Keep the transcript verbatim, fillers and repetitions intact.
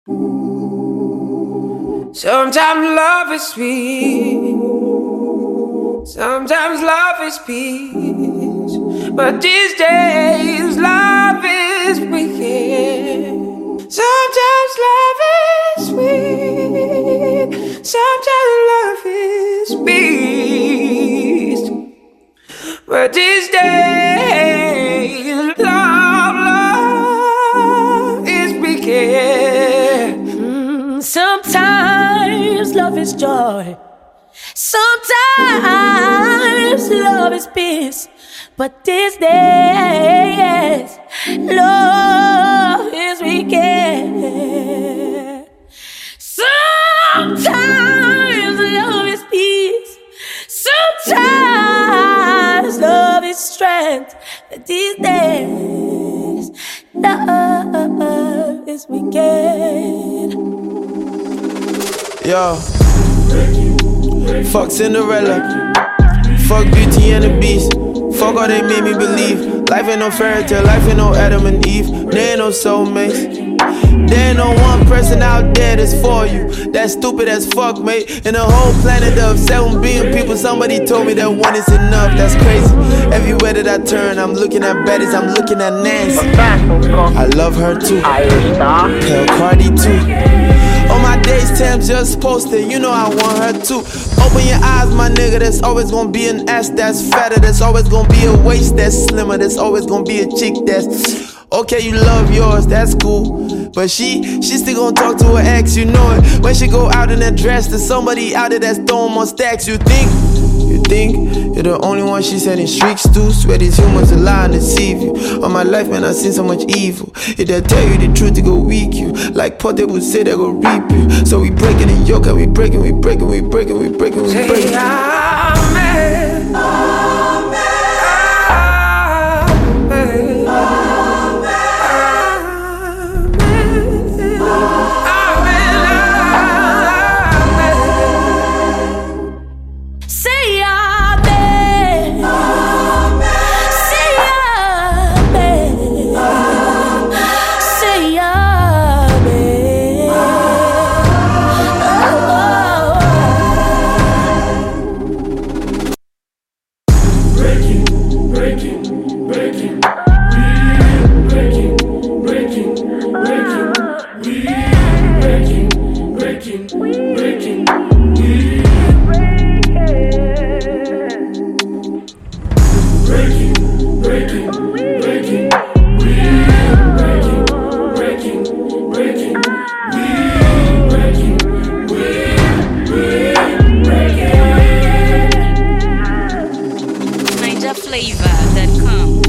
Sometimes love is sweet, sometimes love is peace, but these days love is wicked. Sometimes love is sweet, sometimes love is peace, but these days love, love is wicked. Mm, sometimes love is joy, sometimes love is peace, but these days love is wicked. Sometimes love is peace, sometimes love is strength, but these days love is wicked. Yo, fuck Cinderella, fuck Beauty and the Beast, fuck all they made me believe. Life ain't no fairy tale, life ain't no Adam and Eve. There ain't no soulmates, there ain't no one person out there that's for you. That's stupid as fuck, mate. In a whole planet of seven billion people, somebody told me that one is enough. That's crazy. Everywhere that I turn, I'm looking at baddies, I'm looking at Nancy. I love her too, tell Cardi too. On my days, Tam just posted, you know I want her too. Open your eyes, my nigga, there's always gonna be an ass that's fatter. There's always gonna be a waist that's slimmer. There's always gonna be a chick that's... Okay, you love yours, that's cool. But she, she still gon' talk to her ex, you know it. When she go out in that dress, there's somebody out there that's throwing more stacks. You think, you think you're the only one she sending streaks to. Swear these humans are lying to deceive you. All my life, man, I've seen so much evil. If they tell you the truth, they go weak you. Like Potter would say, they go reap you. So we breaking the yoke, and we breaking, we breaking, we breaking, we breaking, we breaking. Say amen, amen, amen, amen. Say amen, say amen, say amen. Breaking, breaking, breaking. We breaking, breaking, breaking. We breaking, breaking, breaking. We breaking, breaking, breaking. We breaking, breaking, breaking. We breaking, we we breaking. Niger Flavor dot com